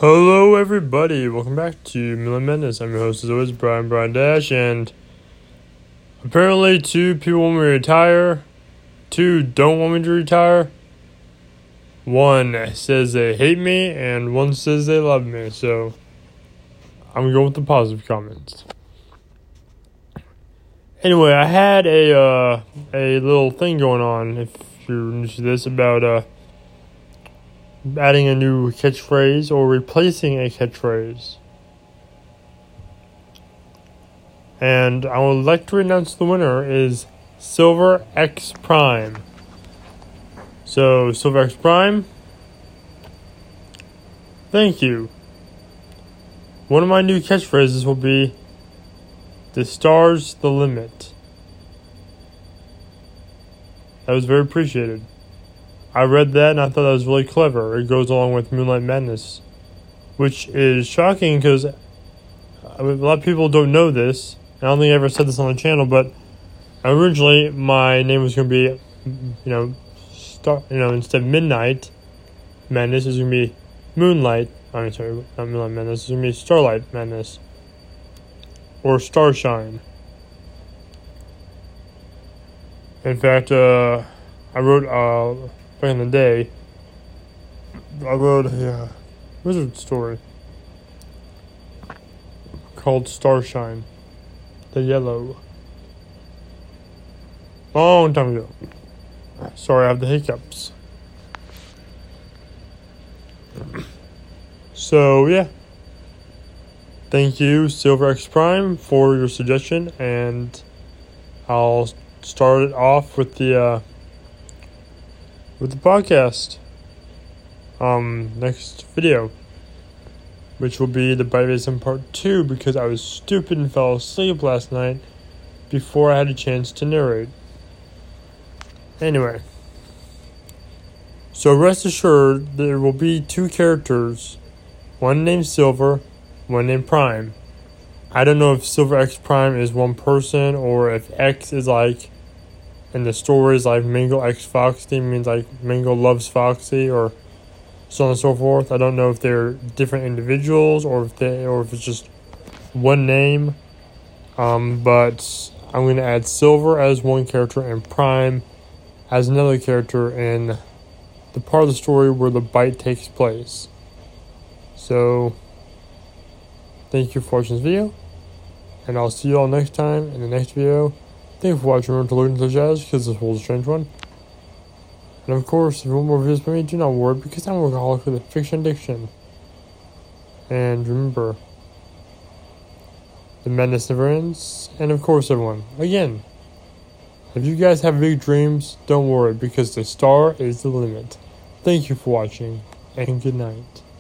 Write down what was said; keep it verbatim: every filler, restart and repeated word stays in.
Hello everybody, welcome back to Moonlight Madness. I'm your host as always, Brian Brian Dash, and apparently two people want me to retire, two don't want me to retire, one says they hate me, and one says they love me, so I'm going with the positive comments. Anyway, I had a, uh, a little thing going on, if you're new to this, about, uh, adding a new catchphrase or replacing a catchphrase. And I would like to announce the winner is Silver X Prime. So, Silver X Prime, thank you. One of my new catchphrases will be, "The star's the limit." That was very appreciated. I read that and I thought that was really clever. It goes along with Moonlight Madness, which is shocking because I mean, a lot of people don't know this. I don't think I ever said this on the channel, but originally my name was going to be, you know, star, you know, instead of Midnight Madness, it's going to be Moonlight. I'm sorry, not Moonlight Madness. It's going to be Starlight Madness or Starshine. In fact, uh, I wrote uh. back in the day, I wrote a uh, wizard story called Starshine, the Yellow. Long time ago. Sorry, I have the hiccups. So, yeah. Thank you, Silver X Prime, for your suggestion, and I'll start it off with the, uh, with the podcast um next video, which will be the Bite part two, because I was stupid and fell asleep last night before I had a chance to narrate. Anyway, so rest assured there will be two characters, one named Silver, one named Prime. I don't know if Silver X Prime is one person or if X is like, and the story is like Mingle X Foxy, means like Mingle loves Foxy, or so on and so forth. I don't know if they're different individuals or if they or if it's just one name. Um, but I'm gonna add Silver as one character and Prime as another character in the part of the story where the bite takes place. So thank you for watching this video, and I'll see you all next time in the next video. Thank you for watching. Remember to look into the jazz, because this was a strange one. And of course, if you want more videos from me, do not worry, because I'm a workaholic with a fiction addiction. And remember, the madness never ends. And of course, everyone, again, if you guys have big dreams, don't worry, because the star is the limit. Thank you for watching, and good night.